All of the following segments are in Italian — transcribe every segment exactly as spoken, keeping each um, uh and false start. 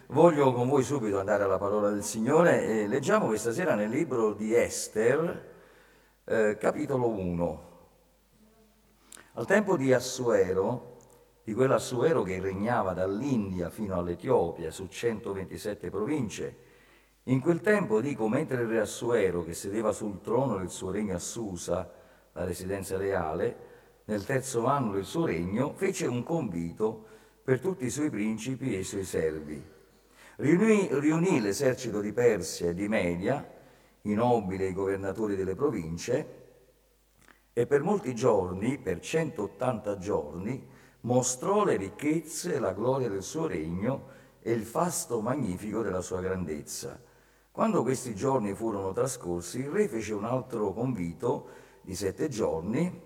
Voglio con voi subito andare alla parola del Signore e leggiamo questa sera nel libro di Ester, eh, capitolo uno. Al tempo di Assuero, di quell'Assuero che regnava dall'India fino all'Etiopia su centoventisette province, in quel tempo, dico, mentre il re Assuero, che sedeva sul trono del suo regno a Susa, la residenza reale, nel terzo anno del suo regno, fece un convito per tutti i suoi principi e i suoi servi. Riunì, riunì l'esercito di Persia e di Media, i nobili e i governatori delle province, e per molti giorni, per centottanta giorni, mostrò le ricchezze e la gloria del suo regno e il fasto magnifico della sua grandezza. Quando questi giorni furono trascorsi, il re fece un altro convito di sette giorni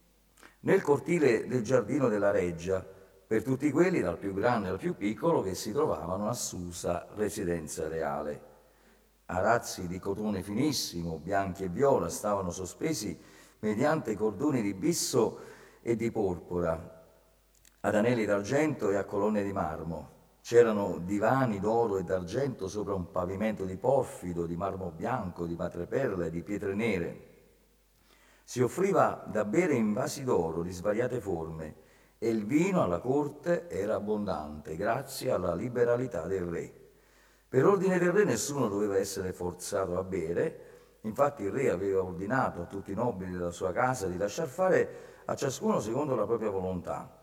nel cortile del giardino della reggia, per tutti quelli, dal più grande al più piccolo, che si trovavano a Susa, residenza reale. Arazzi di cotone finissimo, bianchi e viola, stavano sospesi mediante cordoni di bisso e di porpora, ad anelli d'argento e a colonne di marmo. C'erano divani d'oro e d'argento sopra un pavimento di porfido, di marmo bianco, di madreperla e di pietre nere. Si offriva da bere in vasi d'oro di svariate forme e il vino alla corte era abbondante, grazie alla liberalità del re. Per ordine del re nessuno doveva essere forzato a bere, infatti il re aveva ordinato a tutti i nobili della sua casa di lasciar fare a ciascuno secondo la propria volontà.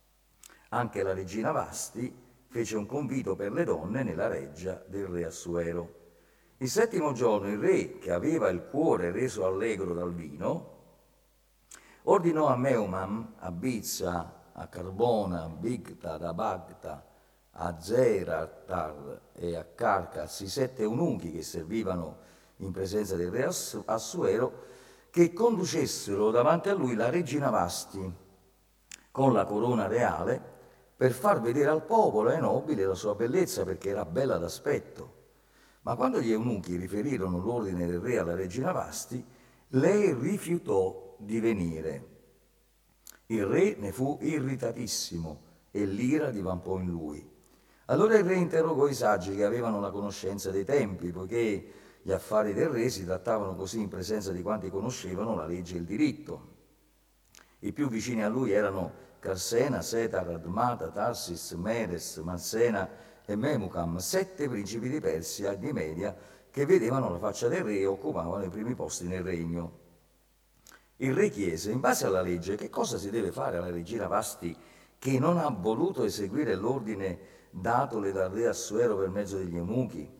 Anche la regina Vasti fece un convito per le donne nella reggia del re Assuero. Il settimo giorno il re, che aveva il cuore reso allegro dal vino, ordinò a Meumam, a Bizza, a Carbona, a Bigta, a Bagta, a Zeratar e a Carcas, i sette eunuchi che servivano in presenza del re Assuero, che conducessero davanti a lui la regina Vasti con la corona reale per far vedere al popolo e ai nobili la sua bellezza, perché era bella d'aspetto. Ma quando gli eunuchi riferirono l'ordine del re alla regina Vasti, lei rifiutò di venire. Il re ne fu irritatissimo e l'ira divampò in lui. Allora il re interrogò i saggi che avevano la conoscenza dei tempi, poiché gli affari del re si trattavano così in presenza di quanti conoscevano la legge e il diritto. I più vicini a lui erano Carsena, Setar, Admata, Tarsis, Meres, Marsena e Memucam, sette principi di Persia e di Media che vedevano la faccia del re e occupavano i primi posti nel regno. Il re chiese, in base alla legge, che cosa si deve fare alla regina Vasti che non ha voluto eseguire l'ordine datole dal re Assuero per mezzo degli eunuchi?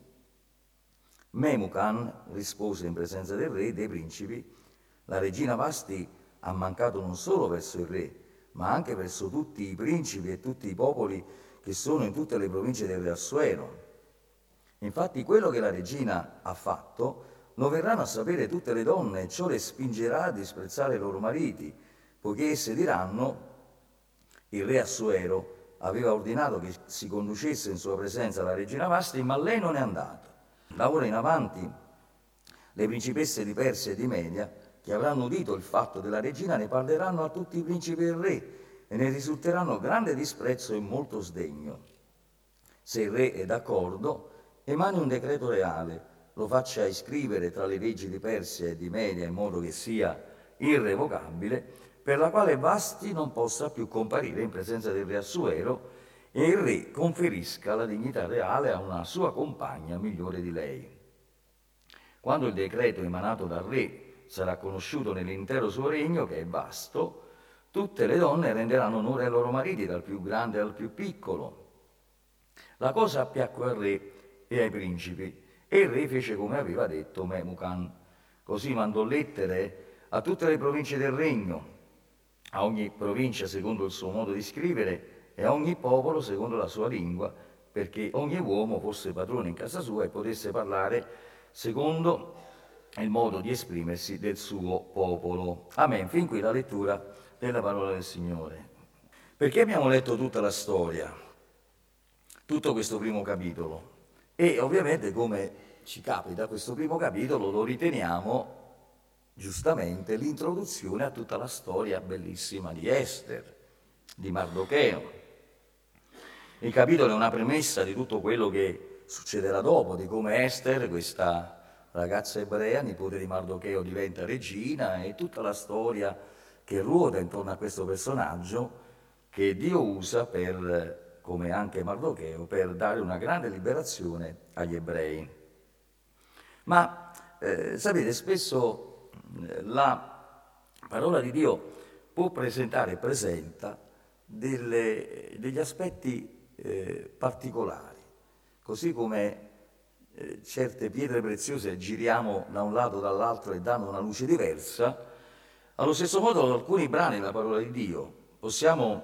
Memucan rispose in presenza del re e dei principi: la regina Vasti ha mancato non solo verso il re, ma anche verso tutti i principi e tutti i popoli che sono in tutte le province del re Assuero. Infatti quello che la regina ha fatto lo verranno a sapere tutte le donne, e ciò le spingerà a disprezzare i loro mariti, poiché esse diranno: il re Assuero aveva ordinato che si conducesse in sua presenza la regina Vasti, ma lei non è andata. Da ora in avanti le principesse di Persia e di Media, che avranno udito il fatto della regina, ne parleranno a tutti i principi del re e ne risulteranno grande disprezzo e molto sdegno. Se il re è d'accordo, emani un decreto reale, lo faccia iscrivere tra le leggi di Persia e di Media in modo che sia irrevocabile, per la quale Vasti non possa più comparire in presenza del re Assuero e il re conferisca la dignità reale a una sua compagna migliore di lei. Quando il decreto emanato dal re sarà conosciuto nell'intero suo regno, che è vasto, tutte le donne renderanno onore ai loro mariti, dal più grande al più piccolo. La cosa piacque al re e ai principi, e il re fece come aveva detto Memucan. Così mandò lettere a tutte le province del regno, a ogni provincia secondo il suo modo di scrivere e a ogni popolo secondo la sua lingua, perché ogni uomo fosse padrone in casa sua e potesse parlare secondo il modo di esprimersi del suo popolo. Amen. Fin qui la lettura della parola del Signore. Perché abbiamo letto tutta la storia, tutto questo primo capitolo? E ovviamente, come ci capita, questo primo capitolo lo riteniamo giustamente l'introduzione a tutta la storia bellissima di Ester, di Mardocheo. Il capitolo è una premessa di tutto quello che succederà dopo, di come Ester, questa ragazza ebrea, nipote di Mardocheo, diventa regina, e tutta la storia che ruota intorno a questo personaggio che Dio usa per, come anche Mardocheo, per dare una grande liberazione agli ebrei. Ma eh, sapete, spesso eh, la parola di Dio può presentare e presenta delle, degli aspetti eh, particolari, così come eh, certe pietre preziose giriamo da un lato o dall'altro e danno una luce diversa. Allo stesso modo alcuni brani della parola di Dio possiamo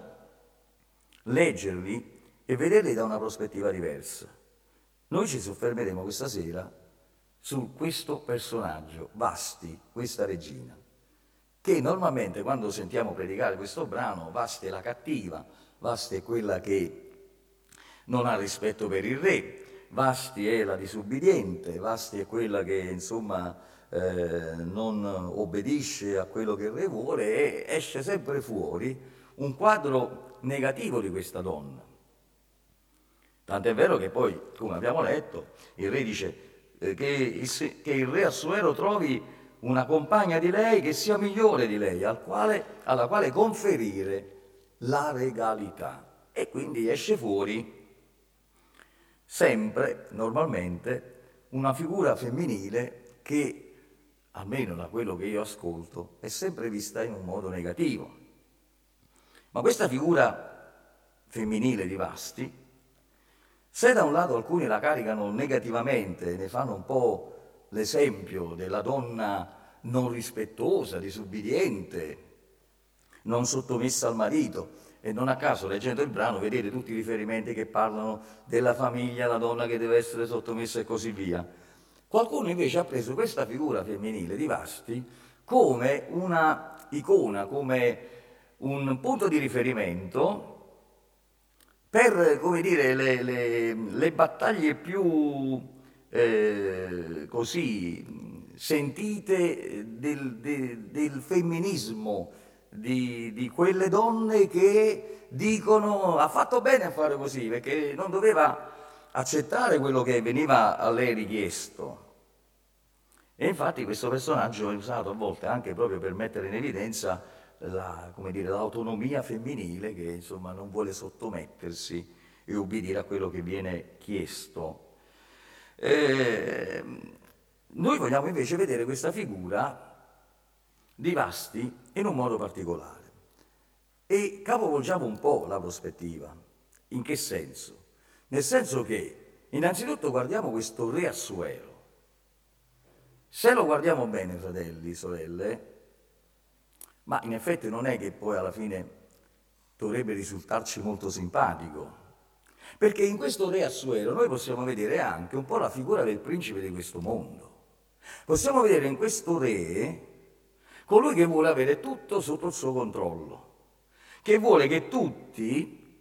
leggerli e vederli da una prospettiva diversa. Noi ci soffermeremo questa sera su questo personaggio, Vasti, questa regina, che normalmente quando sentiamo predicare questo brano, Vasti è la cattiva, Vasti è quella che non ha rispetto per il re, Vasti è la disubbidiente, Vasti è quella che insomma eh, non obbedisce a quello che il re vuole, e esce sempre fuori un quadro negativo di questa donna. Tant'è vero che poi, come abbiamo letto, il re dice eh, che, il, che il re Assuero trovi una compagna di lei che sia migliore di lei, al quale, alla quale conferire la regalità. E quindi esce fuori sempre, normalmente, una figura femminile che, almeno da quello che io ascolto, è sempre vista in un modo negativo. Ma questa figura femminile di Vasti, se da un lato alcuni la caricano negativamente, ne fanno un po' l'esempio della donna non rispettosa, disubbidiente, non sottomessa al marito, e non a caso, leggendo il brano, vedete tutti i riferimenti che parlano della famiglia, la donna che deve essere sottomessa e così via. Qualcuno invece ha preso questa figura femminile di Vasti come una icona, come un punto di riferimento per, come dire, le, le, le battaglie più eh, così sentite del, de, del femminismo, Di, di quelle donne che dicono ha fatto bene a fare così, perché non doveva accettare quello che veniva a lei richiesto. E infatti questo personaggio è usato a volte anche proprio per mettere in evidenza la, come dire, l'autonomia femminile che insomma non vuole sottomettersi e ubbidire a quello che viene chiesto. Eh, noi vogliamo invece vedere questa figura di Vasti in un modo particolare e capovolgiamo un po' la prospettiva. In che senso? Nel senso che innanzitutto guardiamo questo re Assuero. Se lo guardiamo bene, fratelli, sorelle, ma in effetti non è che poi alla fine dovrebbe risultarci molto simpatico, perché in questo re Assuero noi possiamo vedere anche un po' la figura del principe di questo mondo. Possiamo vedere in questo re colui che vuole avere tutto sotto il suo controllo, che vuole che tutti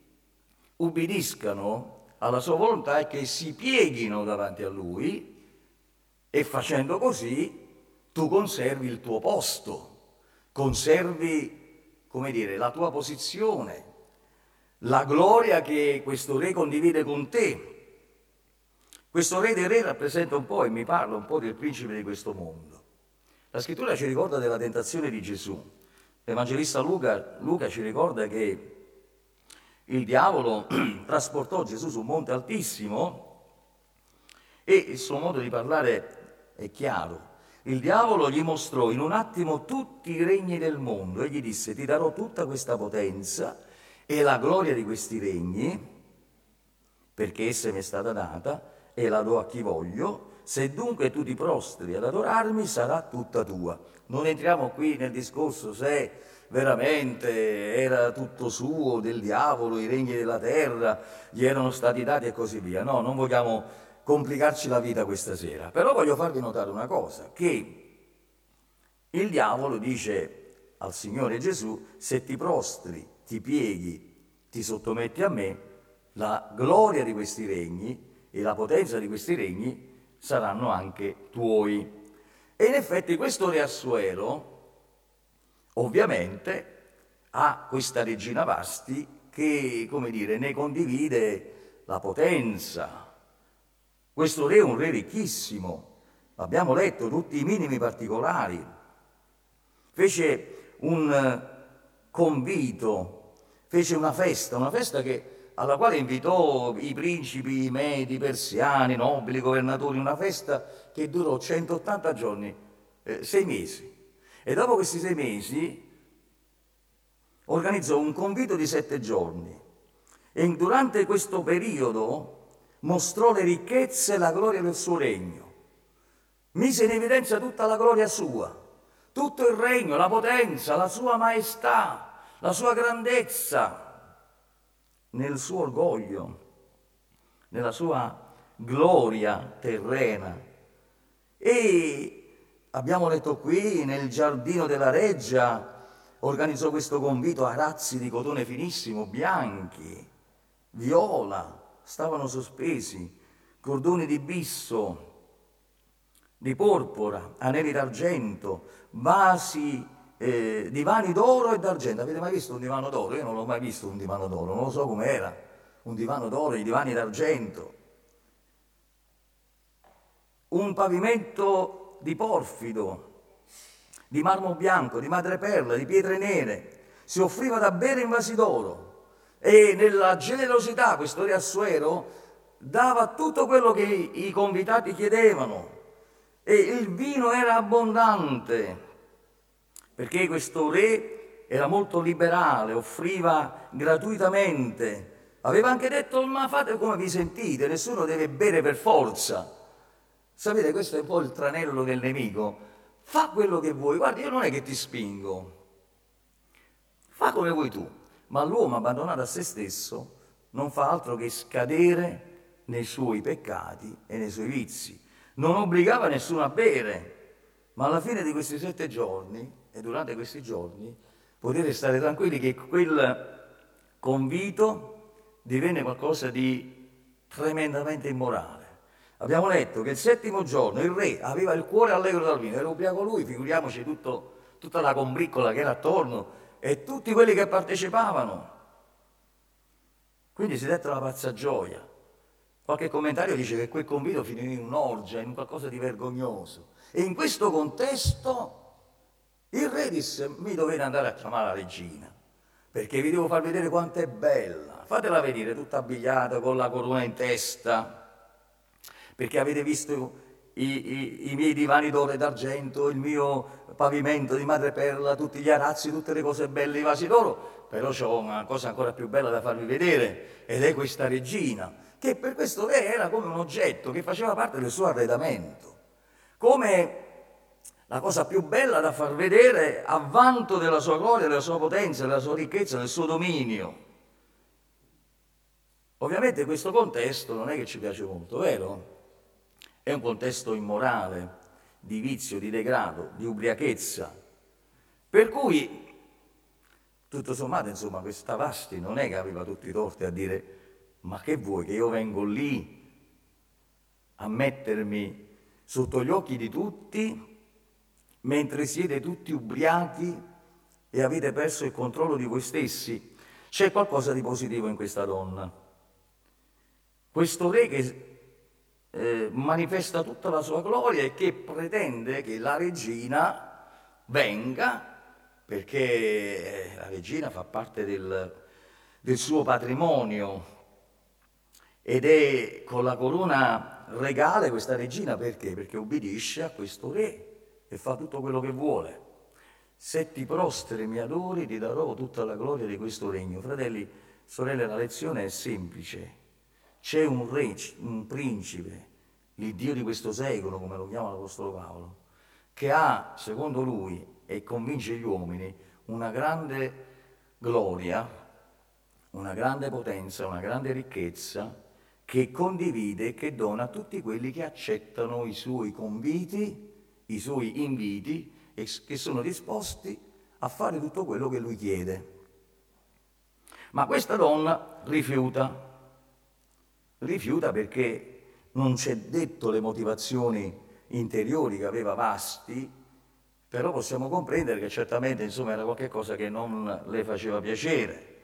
ubbidiscano alla sua volontà e che si pieghino davanti a lui, e facendo così tu conservi il tuo posto, conservi, come dire, la tua posizione, la gloria che questo re condivide con te. Questo re dei re rappresenta un po', e mi parla un po' del principe di questo mondo. La scrittura ci ricorda della tentazione di Gesù. L'Evangelista Luca, Luca ci ricorda che il diavolo trasportò Gesù su un monte altissimo e il suo modo di parlare è chiaro. Il diavolo gli mostrò in un attimo tutti i regni del mondo e gli disse: ti darò tutta questa potenza e la gloria di questi regni, perché essa mi è stata data e la do a chi voglio. Se dunque tu ti prostri ad adorarmi, sarà tutta tua. Non entriamo qui nel discorso se veramente era tutto suo, del diavolo, i regni della terra gli erano stati dati e così via. No, non vogliamo complicarci la vita questa sera. Però voglio farvi notare una cosa, che il diavolo dice al Signore Gesù: se ti prostri, ti pieghi, ti sottometti a me, la gloria di questi regni e la potenza di questi regni saranno anche tuoi. E in effetti questo re Assuero ovviamente ha questa regina Vasti che, come dire, ne condivide la potenza. Questo re è un re ricchissimo, abbiamo letto tutti i minimi particolari. Fece un convito, fece una festa, una festa che, alla quale invitò i principi, i medi, i persiani, i nobili, i governatori, una festa che durò centottanta giorni, eh, sei mesi. E dopo questi sei mesi organizzò un convito di sette giorni e durante questo periodo mostrò le ricchezze e la gloria del suo regno. Mise in evidenza tutta la gloria sua, tutto il regno, la potenza, la sua maestà, la sua grandezza, nel suo orgoglio, nella sua gloria terrena. E abbiamo letto qui, nel giardino della reggia, organizzò questo convito a razzi di cotone finissimo, bianchi, viola, stavano sospesi, cordoni di bisso, di porpora, anelli d'argento, vasi, eh, divani d'oro e d'argento. Avete mai visto un divano d'oro? Io non l'ho mai visto un divano d'oro, non lo so com'era, un divano d'oro, i divani d'argento. Un pavimento di porfido, di marmo bianco, di madreperla, di pietre nere, si offriva da bere in vasi d'oro e nella generosità questo re Assuero dava tutto quello che i convitati chiedevano e il vino era abbondante perché questo re era molto liberale, offriva gratuitamente, aveva anche detto: ma fate come vi sentite, nessuno deve bere per forza. Sapete, questo è un po' il tranello del nemico. Fa quello che vuoi, guarda, io non è che ti spingo, fa come vuoi tu. Ma l'uomo abbandonato a se stesso non fa altro che scadere nei suoi peccati e nei suoi vizi. Non obbligava nessuno a bere, ma alla fine di questi sette giorni e durante questi giorni potete stare tranquilli che quel convito divenne qualcosa di tremendamente immorale. Abbiamo letto che il settimo giorno il re aveva il cuore allegro dal vino, era ubriaco lui, figuriamoci tutto, tutta la combriccola che era attorno e tutti quelli che partecipavano. Quindi si dettero la pazza gioia. Qualche commentario dice che quel convito finì in un'orgia, in qualcosa di vergognoso. E in questo contesto il re disse: mi dovete andare a chiamare la regina, perché vi devo far vedere quanto è bella. Fatela venire tutta abbigliata con la corona in testa, perché avete visto i, i, i miei divani d'oro e d'argento, il mio pavimento di madreperla, tutti gli arazzi, tutte le cose belle, i vasi d'oro, però c'ho una cosa ancora più bella da farvi vedere, ed è questa regina, che per questo re era come un oggetto che faceva parte del suo arredamento, come la cosa più bella da far vedere a vanto della sua gloria, della sua potenza, della sua ricchezza, del suo dominio. Ovviamente questo contesto non è che ci piace molto, vero? È un contesto immorale, di vizio, di degrado, di ubriachezza. Per cui, tutto sommato, insomma, questa Vasti non è che aveva tutti i torti a dire: ma che vuoi, che io vengo lì a mettermi sotto gli occhi di tutti, mentre siete tutti ubriachi e avete perso il controllo di voi stessi? C'è qualcosa di positivo in questa donna. Questo re che Eh, manifesta tutta la sua gloria e che pretende che la regina venga, perché la regina fa parte del, del suo patrimonio ed è con la corona regale questa regina perché? Perché obbedisce a questo re e fa tutto quello che vuole. Se ti prostri e mi adori ti darò tutta la gloria di questo regno. Fratelli, sorelle, la lezione è semplice. C'è un re, un principe, il Dio di questo secolo, come lo chiama l'Apostolo Paolo, che ha, secondo lui, e convince gli uomini, una grande gloria, una grande potenza, una grande ricchezza, che condivide e che dona a tutti quelli che accettano i suoi conviti, i suoi inviti, e che sono disposti a fare tutto quello che lui chiede. Ma questa donna rifiuta. Rifiuta perché non c'è detto le motivazioni interiori che aveva Vasti, però possiamo comprendere che certamente, insomma, era qualcosa che non le faceva piacere,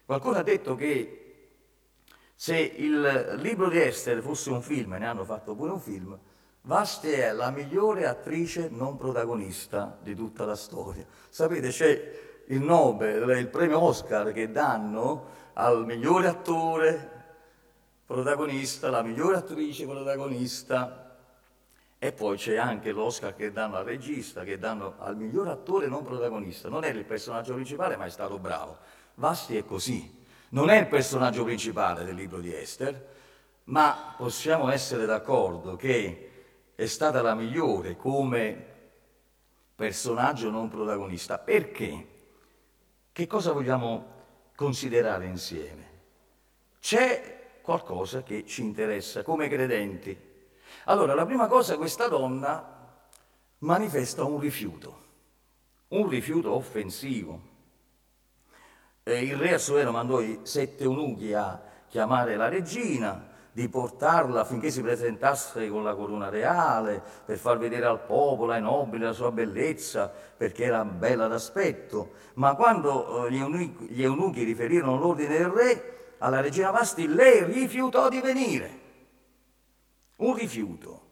Qualcuno ha detto che se il libro di Ester fosse un film, e ne hanno fatto pure un film, Vasti è la migliore attrice non protagonista di tutta la storia. Sapete, c'è il Nobel, il premio Oscar che danno al migliore attore protagonista, la migliore attrice protagonista, e poi c'è anche l'Oscar che danno al regista, che danno al miglior attore non protagonista. Non è il personaggio principale, ma è stato bravo. Vasti è così. Non è il personaggio principale del libro di Ester, ma possiamo essere d'accordo che è stata la migliore come personaggio non protagonista. Perché? Che cosa vogliamo considerare insieme? C'è qualcosa che ci interessa come credenti. Allora, la prima cosa, questa donna manifesta un rifiuto, un rifiuto offensivo. Eh, il re Assuero mandò i sette eunuchi a chiamare la regina, di portarla affinché si presentasse con la corona reale, per far vedere al popolo, ai nobili, la sua bellezza, perché era bella d'aspetto. Ma quando eh, gli, eunuchi, gli eunuchi riferirono l'ordine del re alla regina Vasti, lei rifiutò di venire. Un rifiuto.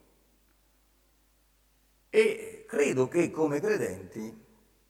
E credo che come credenti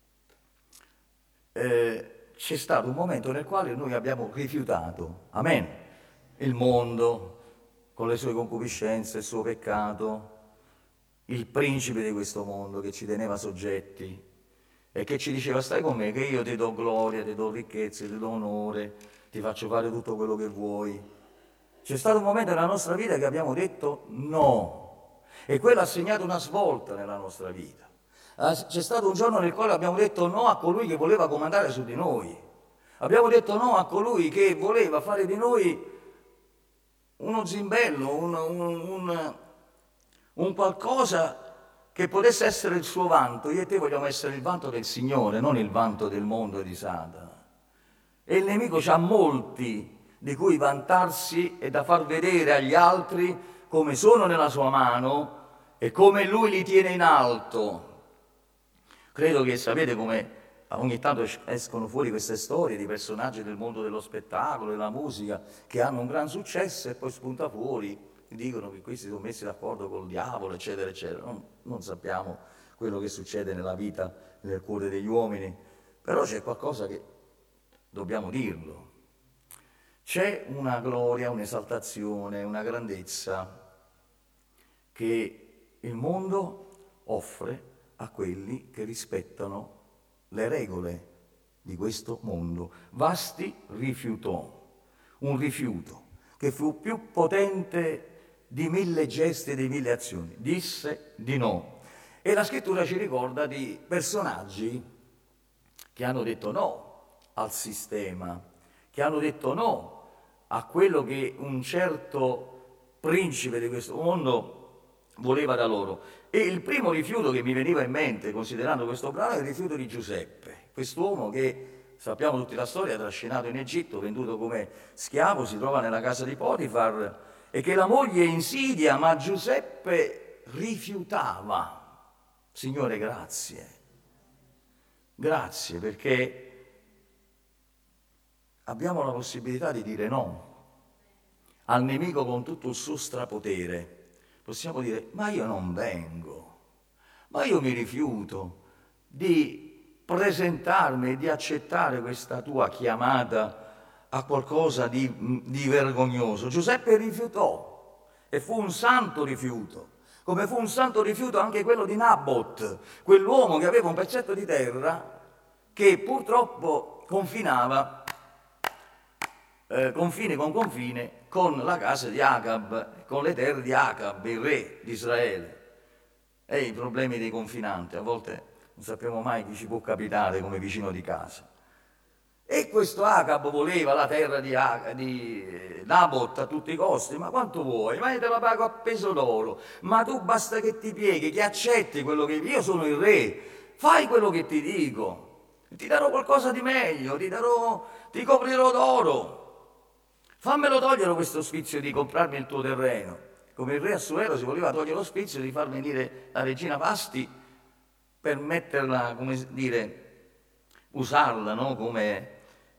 eh, c'è stato un momento nel quale noi abbiamo rifiutato, amen, il mondo con le sue concupiscenze, il suo peccato, il principe di questo mondo che ci teneva soggetti e che ci diceva: stai con me che io ti do gloria, ti do ricchezze, ti do onore, ti faccio fare tutto quello che vuoi. C'è stato un momento nella nostra vita che abbiamo detto no, e quello ha segnato una svolta nella nostra vita. C'è stato un giorno nel quale abbiamo detto no a colui che voleva comandare su di noi. Abbiamo detto no a colui che voleva fare di noi uno zimbello, un, un, un, un qualcosa che potesse essere il suo vanto. Io e te vogliamo essere il vanto del Signore, non il vanto del mondo e di Satana. E il nemico c'ha molti di cui vantarsi e da far vedere agli altri come sono nella sua mano e come lui li tiene in alto. Credo che sapete come ogni tanto escono fuori queste storie di personaggi del mondo dello spettacolo, della musica, che hanno un gran successo e poi spunta fuori, dicono che questi sono messi d'accordo col diavolo, eccetera, eccetera. Non, non sappiamo quello che succede nella vita, nel cuore degli uomini, però c'è qualcosa che dobbiamo dirlo. C'è una gloria, un'esaltazione, una grandezza che il mondo offre a quelli che rispettano le regole di questo mondo. Vasti rifiutò, un rifiuto che fu più potente di mille gesti e di mille azioni. Disse di no. E la scrittura ci ricorda di personaggi che hanno detto no al sistema, che hanno detto no a quello che un certo principe di questo mondo voleva da loro. E il primo rifiuto che mi veniva in mente, considerando questo brano, è il rifiuto di Giuseppe, quest'uomo che, sappiamo tutti la storia, trascinato in Egitto, venduto come schiavo, si trova nella casa di Potifar e che la moglie insidia, ma Giuseppe rifiutava. Signore, grazie. Grazie, perché abbiamo la possibilità di dire no al nemico con tutto il suo strapotere. Possiamo dire: ma io non vengo, ma io mi rifiuto di presentarmi e di accettare questa tua chiamata a qualcosa di, di vergognoso. Giuseppe rifiutò e fu un santo rifiuto, come fu un santo rifiuto anche quello di Nabot, quell'uomo che aveva un pezzetto di terra che purtroppo confinava, eh, confine con confine, con la casa di Acab, con le terre di Acab, il re di Israele. E i problemi dei confinanti, a volte non sappiamo mai chi ci può capitare come vicino di casa. E questo Acab voleva la terra di, Acab, di Nabot a tutti i costi. Ma quanto vuoi? Ma io te la pago a peso d'oro. Ma tu basta che ti pieghi, che accetti quello che... Io sono il re, fai quello che ti dico. Ti darò qualcosa di meglio, ti darò, ti coprirò d'oro. Fammelo togliere questo sfizio di comprarmi il tuo terreno. Come il re Assuero si voleva togliere lo sfizio di far venire la regina Vasti per metterla, come dire, usarla, no? Come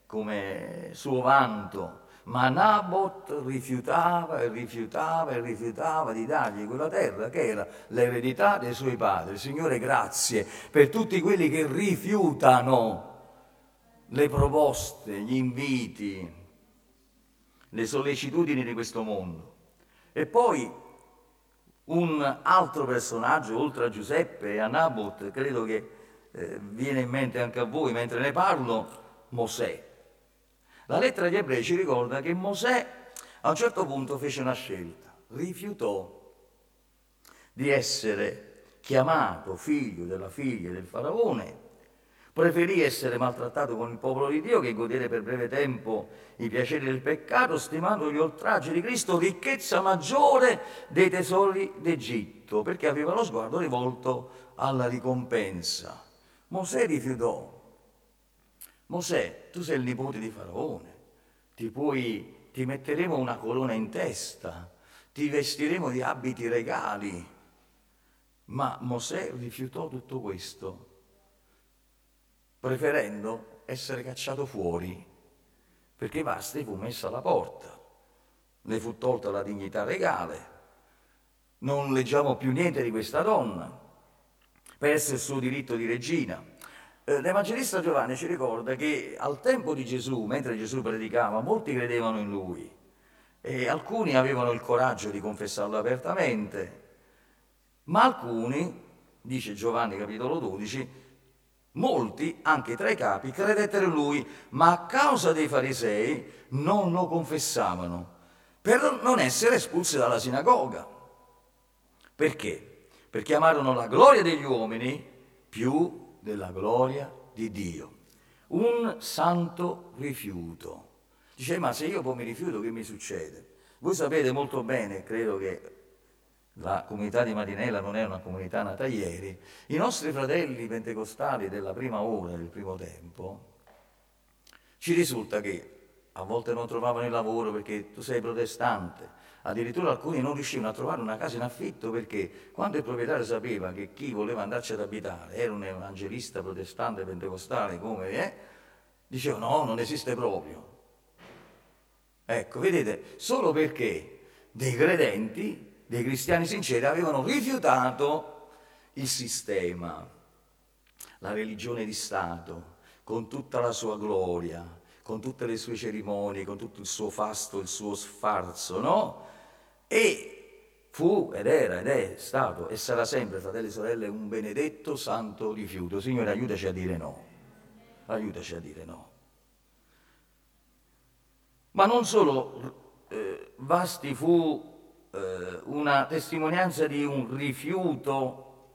come suo vanto, ma Nabot rifiutava e rifiutava e rifiutava di dargli quella terra che era l'eredità dei suoi padri. Signore, grazie per tutti quelli che rifiutano le proposte, gli inviti, le sollecitudini di questo mondo. E poi un altro personaggio, oltre a Giuseppe e a Nabot, credo che eh, viene in mente anche a voi mentre ne parlo, Mosè. La lettera agli Ebrei ci ricorda che Mosè a un certo punto fece una scelta, rifiutò di essere chiamato figlio della figlia del faraone, preferì essere maltrattato con il popolo di Dio che godere per breve tempo i piaceri del peccato, stimando gli oltraggi di Cristo ricchezza maggiore dei tesori d'Egitto, perché aveva lo sguardo rivolto alla ricompensa. Mosè rifiutò. Mosè, tu sei il nipote di Faraone, ti, puoi, ti metteremo una corona in testa, ti vestiremo di abiti regali. Ma Mosè rifiutò tutto questo, preferendo essere cacciato fuori, perché Vasti fu messa alla porta, le fu tolta la dignità regale, non leggiamo più niente di questa donna, perse il suo diritto di regina. Eh, L'Evangelista Giovanni ci ricorda che al tempo di Gesù, mentre Gesù predicava, molti credevano in lui e alcuni avevano il coraggio di confessarlo apertamente, ma alcuni, dice Giovanni capitolo dodici, molti, anche tra i capi, credettero in lui, ma a causa dei farisei non lo confessavano, per non essere espulsi dalla sinagoga. Perché? Perché amarono la gloria degli uomini più della gloria di Dio. Un santo rifiuto. Dice, ma se io poi mi rifiuto, che mi succede? Voi sapete molto bene, credo che la comunità di Marinella non è una comunità nata ieri, i nostri fratelli pentecostali della prima ora, del primo tempo, ci risulta che a volte non trovavano il lavoro perché tu sei protestante, addirittura alcuni non riuscivano a trovare una casa in affitto perché quando il proprietario sapeva che chi voleva andarci ad abitare era un evangelista protestante pentecostale come è, diceva no, non esiste proprio. Ecco, vedete, solo perché dei credenti, dei cristiani sinceri avevano rifiutato il sistema, la religione di Stato, con tutta la sua gloria, con tutte le sue cerimonie, con tutto il suo fasto, il suo sfarzo, no? E fu, ed era, ed è stato, e sarà sempre, fratelli e sorelle, un benedetto santo rifiuto. Signore, aiutaci a dire no, aiutaci a dire no. Ma non solo, eh, Vasti fu una testimonianza di un rifiuto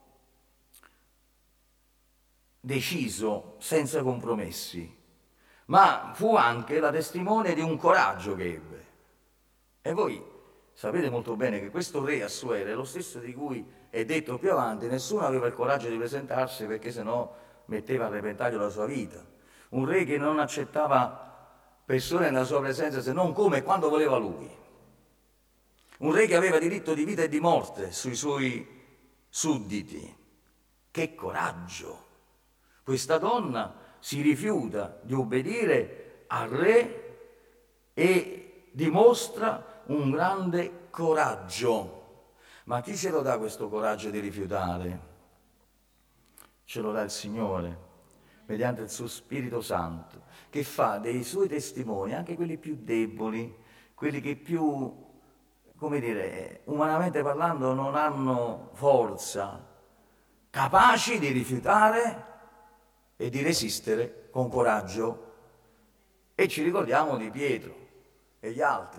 deciso, senza compromessi, ma fu anche la testimone di un coraggio che ebbe. E voi sapete molto bene che questo re Assuero è lo stesso di cui è detto più avanti, nessuno aveva il coraggio di presentarsi perché sennò metteva a repentaglio la sua vita. Un re che non accettava persone nella sua presenza se non come e quando voleva lui. Un re che aveva diritto di vita e di morte sui suoi sudditi. Che coraggio! Questa donna si rifiuta di obbedire al re e dimostra un grande coraggio. Ma chi ce lo dà questo coraggio di rifiutare? Ce lo dà il Signore, mediante il suo Spirito Santo, che fa dei suoi testimoni, anche quelli più deboli, quelli che più, come dire, umanamente parlando non hanno forza, capaci di rifiutare e di resistere con coraggio. E ci ricordiamo di Pietro e gli altri.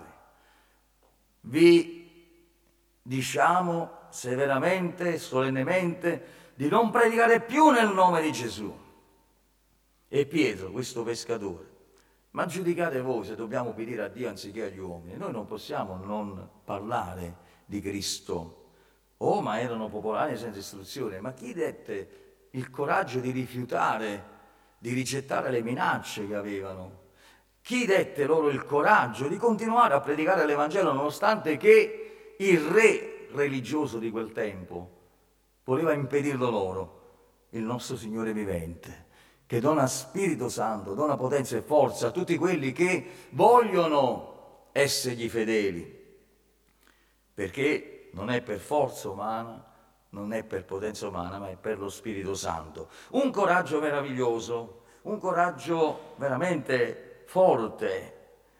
Vi diciamo severamente e solennemente di non predicare più nel nome di Gesù. E Pietro, questo pescatore, ma giudicate voi se dobbiamo obbedire a Dio anziché agli uomini. Noi non possiamo non parlare di Cristo. Oh, ma erano popolari senza istruzione. Ma chi dette il coraggio di rifiutare, di rigettare le minacce che avevano? Chi dette loro il coraggio di continuare a predicare l'Evangelo nonostante che il re religioso di quel tempo voleva impedirlo loro? Il nostro Signore vivente, che dona Spirito Santo, dona potenza e forza a tutti quelli che vogliono essergli fedeli, perché non è per forza umana, non è per potenza umana, ma è per lo Spirito Santo. Un coraggio meraviglioso, un coraggio veramente forte.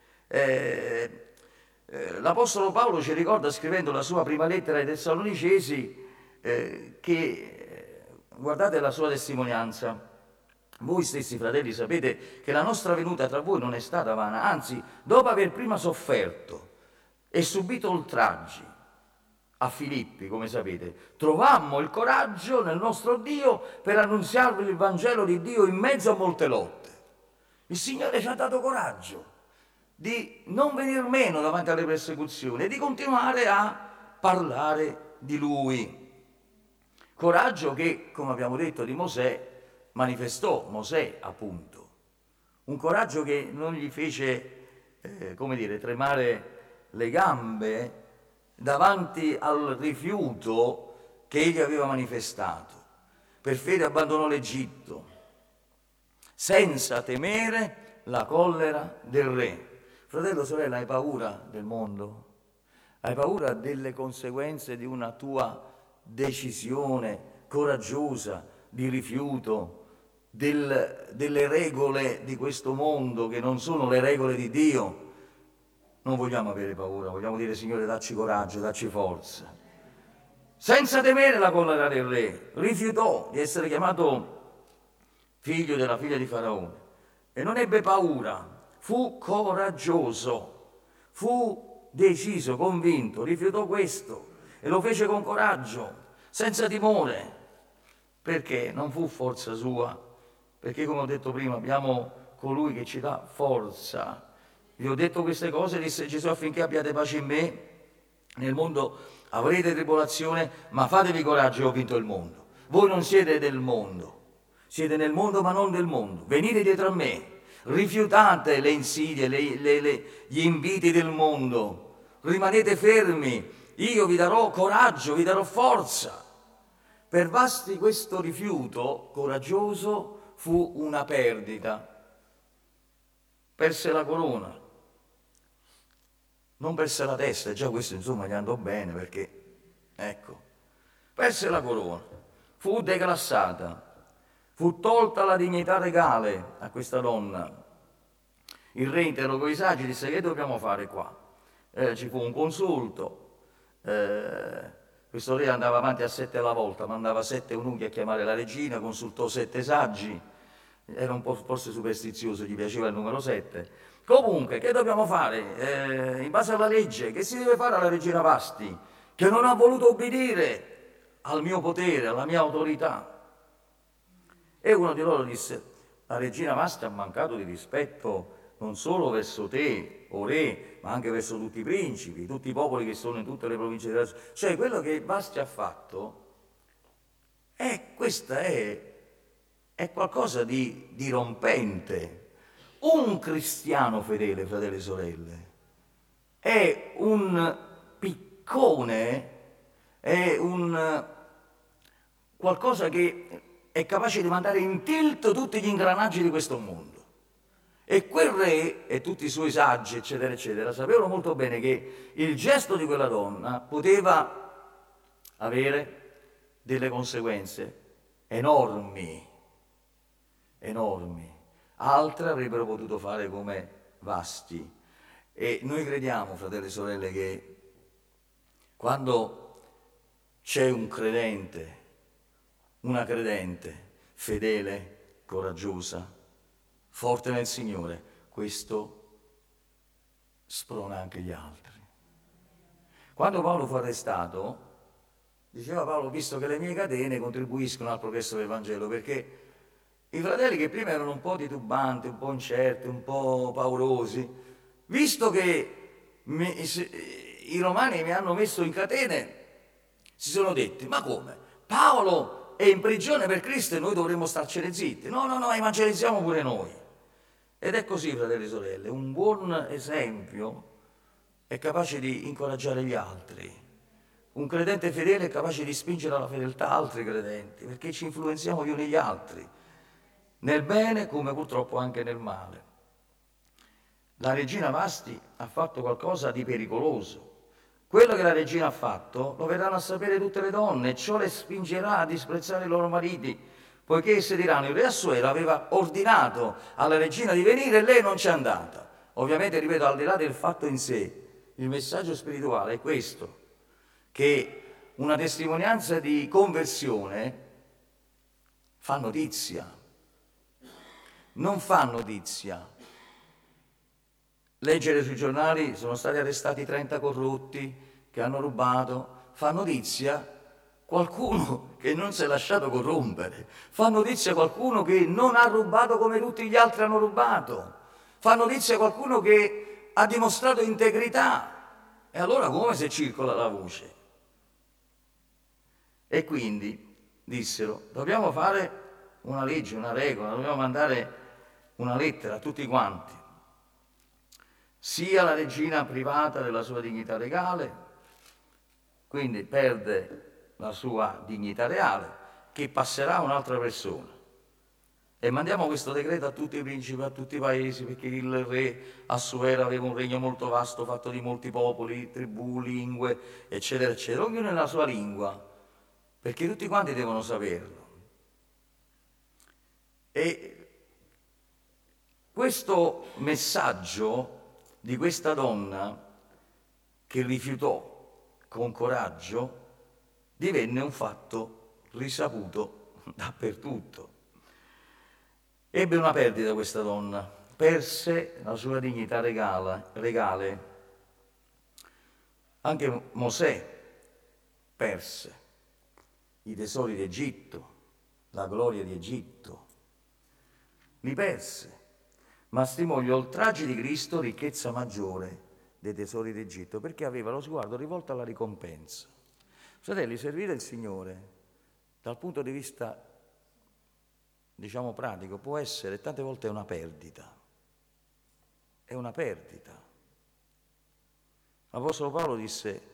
Eh, eh, L'Apostolo Paolo ci ricorda, scrivendo la sua prima lettera ai Tessalonicesi, eh, che, eh, guardate la sua testimonianza, voi stessi fratelli sapete che la nostra venuta tra voi non è stata vana, anzi, dopo aver prima sofferto e subito oltraggi a Filippi, come sapete, trovammo il coraggio nel nostro Dio per annunziarvi il Vangelo di Dio in mezzo a molte lotte. Il Signore ci ha dato coraggio di non venir meno davanti alle persecuzioni e di continuare a parlare di Lui. Coraggio che, come abbiamo detto di Mosè, manifestò Mosè, appunto. Un coraggio che non gli fece, eh, come dire, tremare le gambe davanti al rifiuto che egli aveva manifestato. Per fede abbandonò l'Egitto, senza temere la collera del re. Fratello, sorella, hai paura del mondo? Hai paura delle conseguenze di una tua decisione coraggiosa di rifiuto del, delle regole di questo mondo che non sono le regole di Dio? Non vogliamo avere paura, vogliamo dire: Signore, dacci coraggio, dacci forza. Senza temere la collera del re, rifiutò di essere chiamato figlio della figlia di Faraone e non ebbe paura, fu coraggioso, fu deciso, convinto, rifiutò questo e lo fece con coraggio, senza timore, perché non fu forza sua, perché, come ho detto prima, abbiamo colui che ci dà forza. Vi ho detto queste cose, disse Gesù, affinché abbiate pace in me. Nel mondo avrete tribolazione, ma fatevi coraggio, io ho vinto il mondo. Voi non siete del mondo, siete nel mondo ma non del mondo. Venite dietro a me, rifiutate le insidie, le, le, le, gli inviti del mondo, rimanete fermi, io vi darò coraggio, vi darò forza. Per Vasti questo rifiuto coraggioso fu una perdita. Perse la corona, non perse la testa, e già questo insomma gli andò bene, perché, ecco, perse la corona, fu declassata, fu tolta la dignità regale a questa donna. Il re interrogò i saggi e disse: che dobbiamo fare qua? Eh, ci fu un consulto, eh, questo re andava avanti a sette alla volta, mandava sette eunuchi a chiamare la regina, consultò sette saggi, era un po' forse superstizioso, gli piaceva il numero sette. Comunque, che dobbiamo fare? Eh, in base alla legge, che si deve fare alla regina Vasti, che non ha voluto obbedire al mio potere, alla mia autorità? E uno di loro disse: la regina Vasti ha mancato di rispetto non solo verso te, o re, ma anche verso tutti i principi, tutti i popoli che sono in tutte le province della Sua. Cioè, quello che Vasti ha fatto, è, questa è, è qualcosa di dirompente. Un cristiano fedele, fratelli e sorelle, è un piccone, è un qualcosa che è capace di mandare in tilt tutti gli ingranaggi di questo mondo. E quel re e tutti i suoi saggi, eccetera, eccetera, sapevano molto bene che il gesto di quella donna poteva avere delle conseguenze enormi, enormi. Altre avrebbero potuto fare come Vasti. E noi crediamo, fratelli e sorelle, che quando c'è un credente, una credente fedele, coraggiosa, forte nel Signore, questo sprona anche gli altri. Quando Paolo fu arrestato, diceva Paolo: visto che le mie catene contribuiscono al progresso del Vangelo, perché i fratelli che prima erano un po' titubanti, un po' incerti, un po' paurosi, visto che mi, i romani mi hanno messo in catene, si sono detti: ma come? Paolo è in prigione per Cristo e noi dovremmo starcene zitti? No, no, no, evangelizziamo pure noi. Ed è così, fratelli e sorelle, un buon esempio è capace di incoraggiare gli altri. Un credente fedele è capace di spingere alla fedeltà altri credenti, perché ci influenziamo gli uni gli altri. nel bene come purtroppo anche nel male. La regina Vasti ha fatto qualcosa di pericoloso. Quello che la regina ha fatto lo verranno a sapere tutte le donne, e ciò le spingerà a disprezzare i loro mariti, poiché esse diranno: il re Assuero aveva ordinato alla regina di venire e lei non c'è andata. Ovviamente, ripeto, al di là del fatto in sé, il messaggio spirituale è questo, che una testimonianza di conversione fa notizia, non fa notizia. Leggere sui giornali sono stati arrestati trenta corrotti che hanno rubato, fa notizia qualcuno che non si è lasciato corrompere, fa notizia qualcuno che non ha rubato come tutti gli altri hanno rubato, fa notizia qualcuno che ha dimostrato integrità. E allora come se circola la voce? E quindi dissero: dobbiamo fare una legge, una regola, dobbiamo mandare una lettera a tutti quanti, sia la regina privata della sua dignità regale, quindi perde la sua dignità reale, che passerà a un'altra persona. E mandiamo questo decreto a tutti i principi, a tutti i paesi, perché il re Assuero aveva un regno molto vasto, fatto di molti popoli, tribù, lingue, eccetera, eccetera, ognuno nella sua lingua, perché tutti quanti devono saperlo. E questo messaggio di questa donna, che rifiutò con coraggio, divenne un fatto risaputo dappertutto. Ebbe una perdita questa donna, perse la sua dignità regala, regale. Anche Mosè perse i tesori d'Egitto, la gloria di Egitto, li perse, ma stimò gli oltraggi di Cristo ricchezza maggiore dei tesori d'Egitto, perché aveva lo sguardo rivolto alla ricompensa. Fratelli, servire il Signore dal punto di vista, diciamo, pratico, può essere tante volte una perdita, è una perdita. L'Apostolo Paolo disse: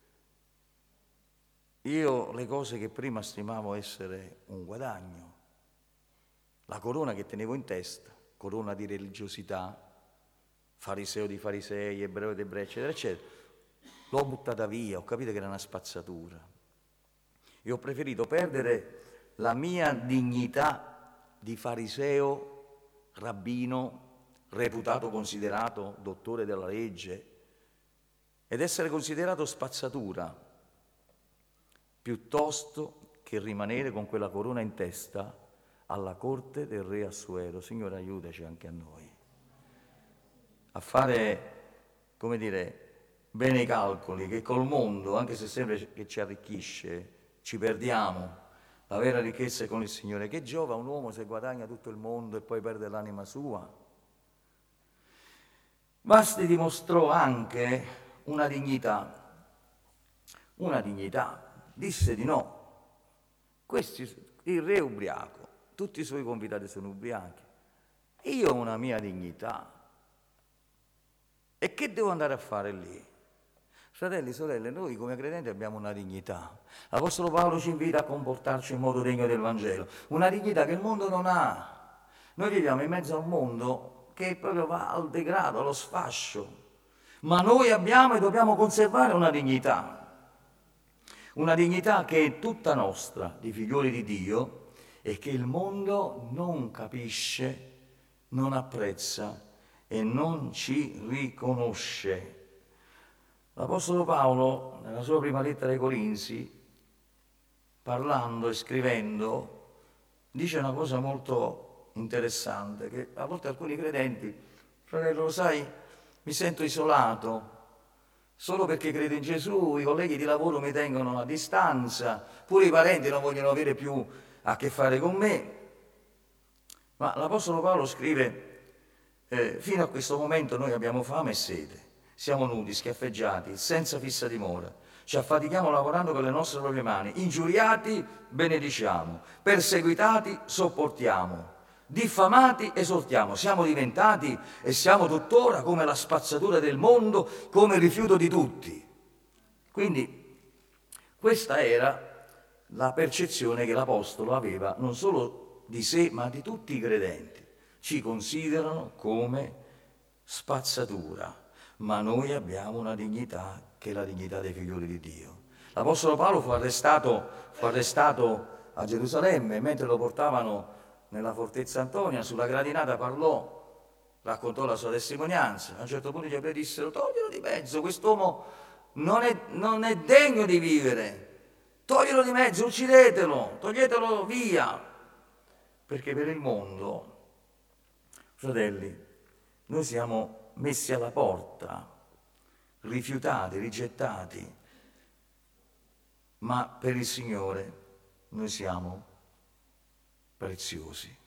io le cose che prima stimavo essere un guadagno, la corona che tenevo in testa, corona di religiosità, fariseo di farisei, ebreo di ebrei, eccetera, eccetera, l'ho buttata via, ho capito che era una spazzatura. E ho preferito perdere la mia dignità di fariseo, rabbino, reputato, considerato dottore della legge, ed essere considerato spazzatura, piuttosto che rimanere con quella corona in testa alla corte del re Assuero. Signore, aiutaci anche a noi a fare, come dire, bene i calcoli, che col mondo, anche se sembra che ci arricchisce, ci perdiamo. La vera ricchezza è con il Signore. Che giova un uomo se guadagna tutto il mondo e poi perde l'anima sua? Vasti dimostrò anche una dignità, una dignità, disse di no. Questi, il re è ubriaco, tutti i suoi convitati sono ubriachi, io ho una mia dignità, e che devo andare a fare lì? Fratelli, sorelle, noi come credenti abbiamo una dignità. L'Apostolo Paolo ci invita a comportarci in modo degno del Vangelo, una dignità che il mondo non ha. Noi viviamo in mezzo a un mondo che proprio va al degrado, allo sfascio, ma noi abbiamo e dobbiamo conservare una dignità, una dignità che è tutta nostra, di figlioli di Dio, e che il mondo non capisce, non apprezza e non ci riconosce. L'Apostolo Paolo, nella sua prima lettera ai Corinzi, parlando e scrivendo, dice una cosa molto interessante, che a volte alcuni credenti: fratello, lo sai, mi sento isolato, solo perché credo in Gesù, i colleghi di lavoro mi tengono a distanza, pure i parenti non vogliono avere più a che fare con me. Ma l'Apostolo Paolo scrive: eh, fino a questo momento noi abbiamo fame e sete, siamo nudi, schiaffeggiati, senza fissa dimora, ci affatichiamo lavorando con le nostre proprie mani, ingiuriati benediciamo, perseguitati sopportiamo, diffamati esortiamo. Siamo diventati e siamo tuttora come la spazzatura del mondo, come il rifiuto di tutti. Quindi questa era la percezione che l'Apostolo aveva non solo di sé, ma di tutti i credenti. Ci considerano come spazzatura, ma noi abbiamo una dignità che è la dignità dei figlioli di Dio. L'Apostolo Paolo fu arrestato, fu arrestato a Gerusalemme, mentre lo portavano nella fortezza Antonia, sulla gradinata parlò, raccontò la sua testimonianza. A un certo punto gli ebrei dissero: toglielo di mezzo, quest'uomo non è, non è degno di vivere, toglielo di mezzo, uccidetelo, toglietelo via, perché per il mondo, fratelli, noi siamo messi alla porta, rifiutati, rigettati, ma per il Signore noi siamo preziosi,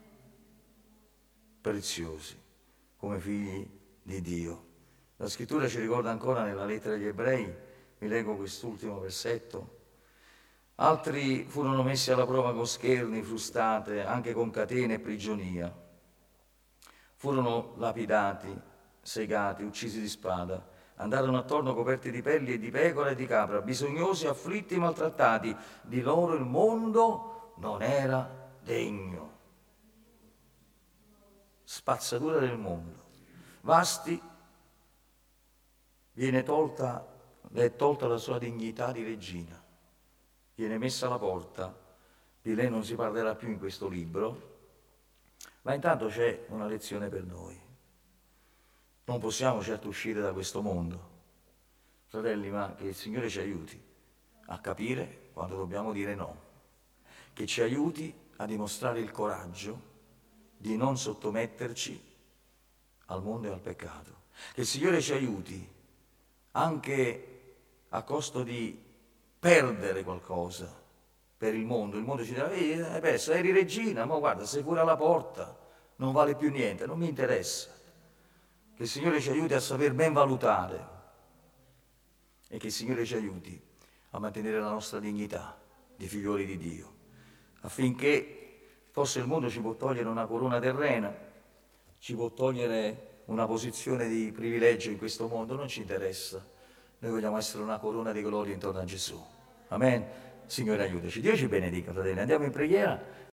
preziosi, come figli di Dio. La scrittura ci ricorda ancora nella lettera agli ebrei, vi leggo quest'ultimo versetto: altri furono messi alla prova con scherni, frustate, anche con catene e prigionia. Furono lapidati, segati, uccisi di spada, andarono attorno coperti di pelli e di pecora e di capra, bisognosi, afflitti, maltrattati. Di loro il mondo non era degno. Spazzatura del mondo. Vasti viene tolta, le è tolta la sua dignità di regina, viene messa alla porta, di lei non si parlerà più in questo libro, ma intanto c'è una lezione per noi. Non possiamo certo uscire da questo mondo, fratelli, ma che il Signore ci aiuti a capire quando dobbiamo dire no, che ci aiuti a dimostrare il coraggio di non sottometterci al mondo e al peccato, che il Signore ci aiuti anche a costo di perdere qualcosa per il mondo. Il mondo ci dirà: ehi, hai perso, eri regina, ma guarda, sei pure alla porta, non vale più niente, non mi interessa. Che il Signore ci aiuti a saper ben valutare e che il Signore ci aiuti a mantenere la nostra dignità di figlioli di Dio, affinché forse il mondo ci può togliere una corona terrena, ci può togliere una posizione di privilegio in questo mondo, non ci interessa. Noi vogliamo essere una corona di gloria intorno a Gesù. Amen. Signore aiutaci. Dio ci benedica, fratelli. Andiamo in preghiera.